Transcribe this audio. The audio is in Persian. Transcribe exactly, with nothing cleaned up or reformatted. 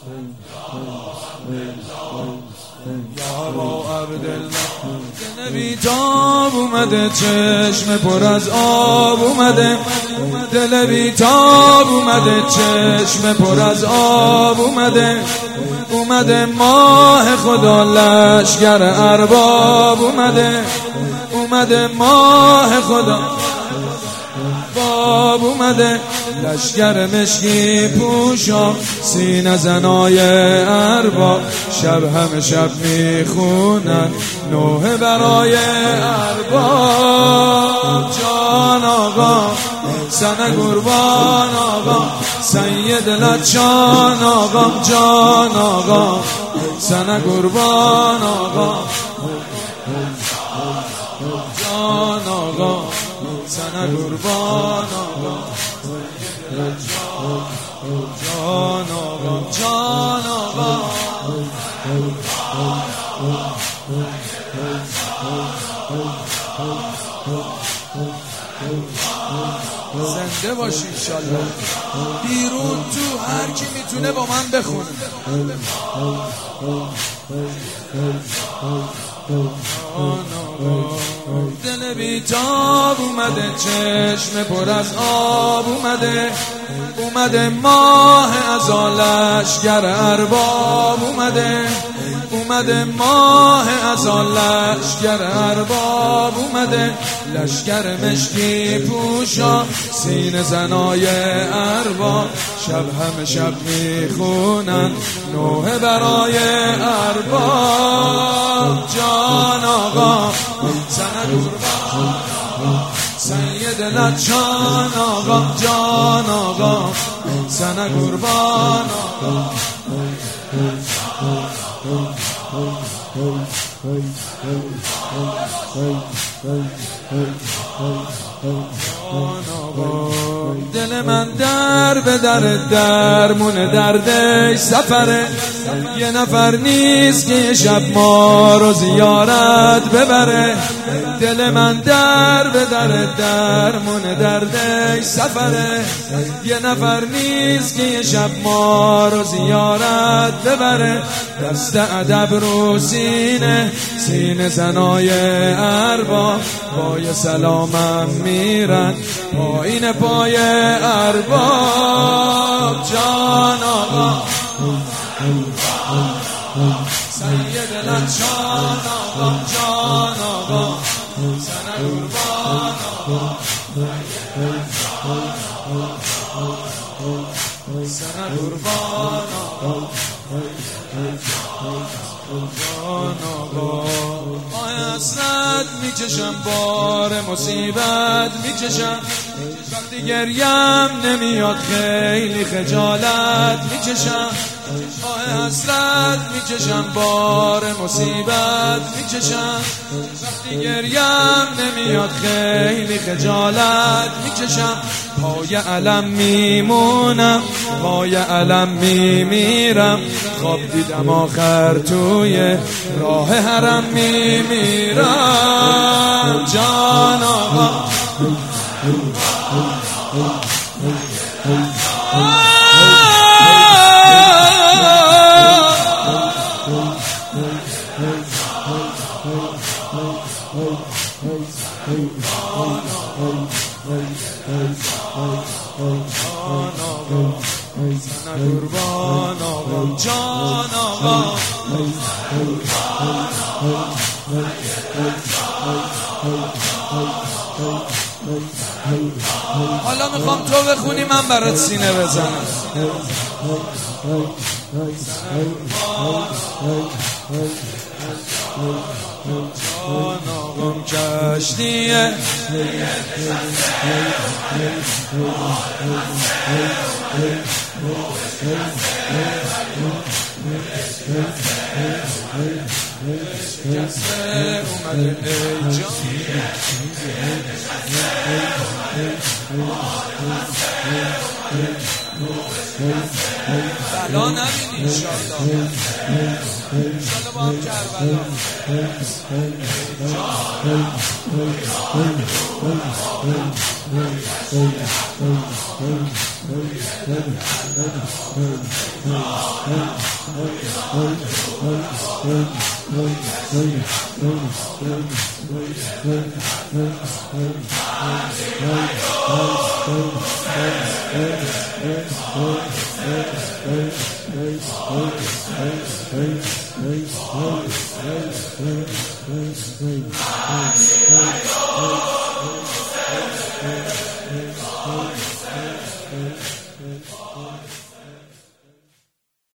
یا با عبدالله نبی تاب اومده، چشم پر از آب اومده، دل بی تاب اومده، چشم پر از آب اومده، اومده ماه خدا لشگر ارباب اومده، اومده ماه خدا باب اومده، لشگر مشکی پوشا سینه زنای ارباب، شب همه شب میخونن نوحه برای ارباب. جان آقا سن قربان آقا، سید لچان آقا، جان آقا سن قربان آقا، جان آقا سن قربان آقا، جان آقا جان آقا. زنده باشی انشالله. بیرون تو هر کی میتونه با من بخونه. دل بیتاب اومده، چشم پر از آب اومده، اومده ماه از لشگر ارباب اومده، اومده ماه از لشگر ارباب اومده، لشگر مشکی پوشا سینه زنای ارباب، شب همه شب میخونن نوحه برای ارباب. جان آقا سن قربان آقا، سید لچان آقا، جان آقا سن قربان آقا. دل من در به در درمون دردش سفره، یه نفر نیست که یه شب ما رو زیارت ببره. دل من در به در درمون دردش سفره، یه نفر نیست که یه شب ما رو زیارت ببره. دست ادب رو سینه، سینه زنای ارباب، پای سلامم میرن پایین پای ارباب. جان آقا سید لچان آقا، جان آقا سن قربان آقا، سن قربان آقا، جان آقا. آه حسرت میکشم، بار مصیبت میکشم، وقتی گریم نمیاد خیلی خجالت میکشم. آه حسرت میکشم، بار مصیبت میکشم، وقتی گریم نمیاد خیلی خجالت میکشم. پای علم میمونم، پای علم میمیرم، خواب دیدم آخر توی راه حرم میمیرم. جان آقا قربان آقا، جان آقا. حالا میخوام تو بخونی من برات سینه بزنم. جان آقام کشتیه، شکسته اومده ای جان، بلا نبینی انشالله، انشالله با هم کربلا. جان Hey,